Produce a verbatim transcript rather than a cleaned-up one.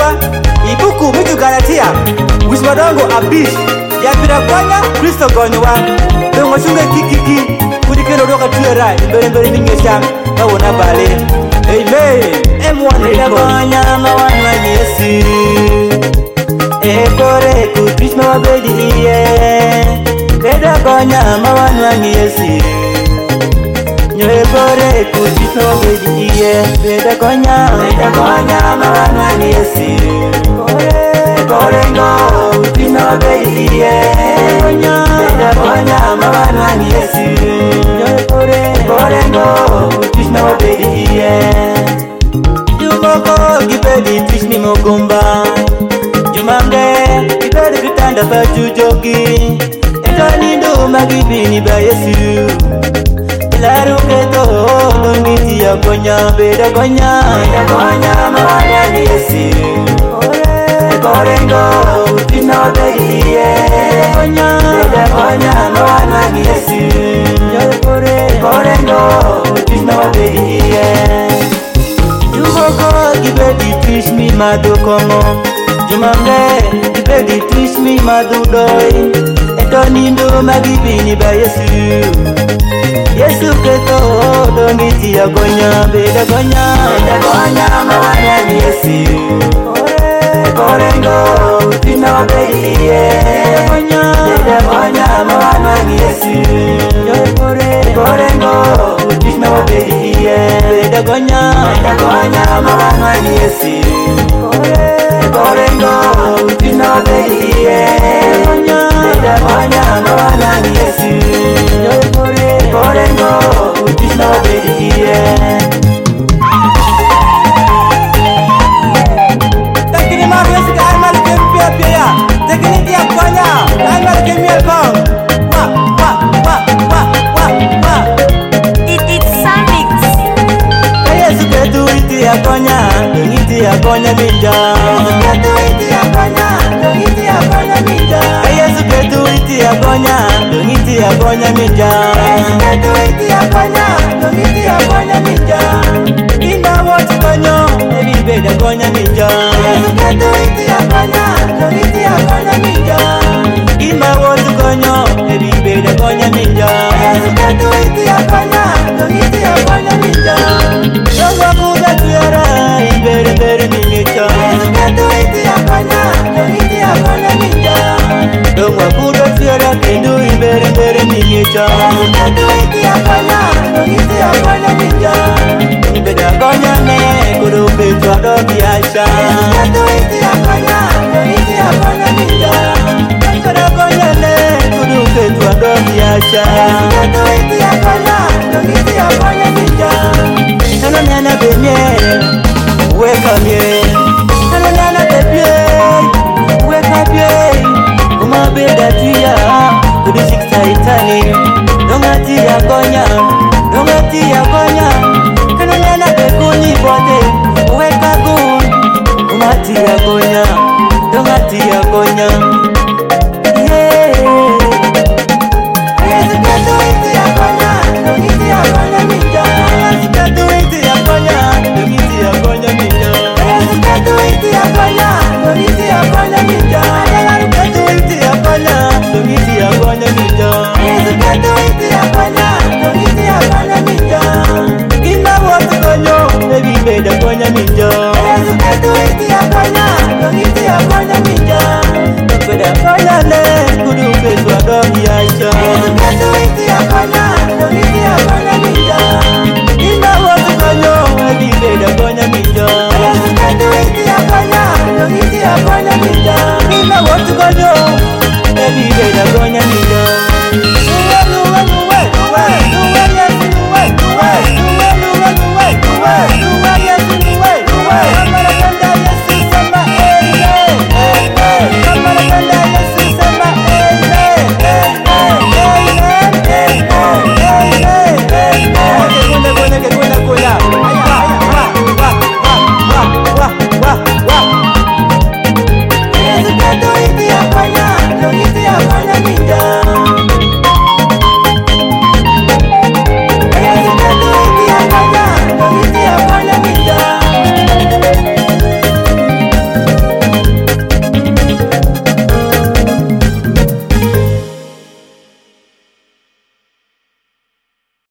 Musa ibuku mitu Galatia wismadongo abish ya pira kwanya Kristo gonyowa dongo chunge kikiki kudikeno doka tuera mbere mbere ningesha kawona bale amen emwana iragonya mawana Yesu ekore ku Kristo wabediye beda gonya mawana Yesu ekore ku Kristo wabediye beda gonya beda gonya mawana Yesu ekore ngo Kristo wabediye gonya beda gonya mawana Yesu ekore ekore ngo Kristo wabediye Jumoko gibedi twishni mogomba Jumange gibedi vitanda fajujogi Etani ndo magibini ba Yesu Ilaru keto dongiti ya konya beda konya Beda konya mawana ni Yesu Korengo utina wabediye Konya beda konya mawana ni Yesu Korengo utina wabediye Jumoko gibedi twish mi madu komo Jumange gibedi twish mi madu doi Etoni ndo magibini ba Yesu Yesu keto dongiti ya konya beda konya Beda konya mawana ni Yesu Korengo utina wabediye Konya beda konya mawana ni Yesu Korengo utina wabediye Beda konya beda konya mawana ni Yesu Korengo utina wabediye Konya beda konya mawana ni Yesu Korengo utina wabediye Tekini maru Yesu ka aimal kempia pia Tekini dia konya aimal kemia kong Wa wa wa wa wa wa It it's Samix. Yesu ketu iti ya konya Iti ya konya minja Yesu ketu iti ya konya Iti ya konya minja Yesu ketu iti ya konya Iti ya konya minja Yesu ketu iti ya konya Iti ya konya minja Inda watu konyo Ebi beda konya minja Yesu ketu iti ya konya Iti ya konya minja Inda watu konyo Ebi beda konya minja Yesu ketu iti ya konya Iti ya konya minja Yongwa kuda tuyara Ibere bere mingecha Yesu ketu iti ya konya Iti ya konya minja Yongwa kuda tuyara Kendo ibere bere mingecha Yesu ketu iti ya konya Iti ya konya minja Beda konya ne Kudu petwa do biasa Yesu ketu iti ya konya Iti ya konya minja Beda konya ne Kudu petwa do biasa Yesu ketu iti ya konya Iti ya konya minja Nana nana benye Weka mye Nana nana bebye Weka bye Uma beda tuya Kudu shikta itani Dongati ya konya Dongati ya konya Nana nana bekuni bote Weka gun Umati ya konya Dongati ya konya Yeah Yesu ketu iti ya konya Iti ya konya minja Yesu ketu iti ya konya Iti ya konya minja Yesu ketu iti ya konya Iti ya konya minja Yesu ketu iti ya konya Iti ya konya minja Yesu ketu iti ya konya Iti ya konya minja Inda watu konyo Ebi beda konya minja Yesu ketu iti ya konya Iti ya konya minja Beda konya le Kudu petwa dogi aisha Yesu ketu iti ya konya Iti ya konya minja Inda watu konyo Ebi beda konya minja Yesu ketu iti ya konya Iti ya konya minja Inda watu konyo Ebi beda konya minja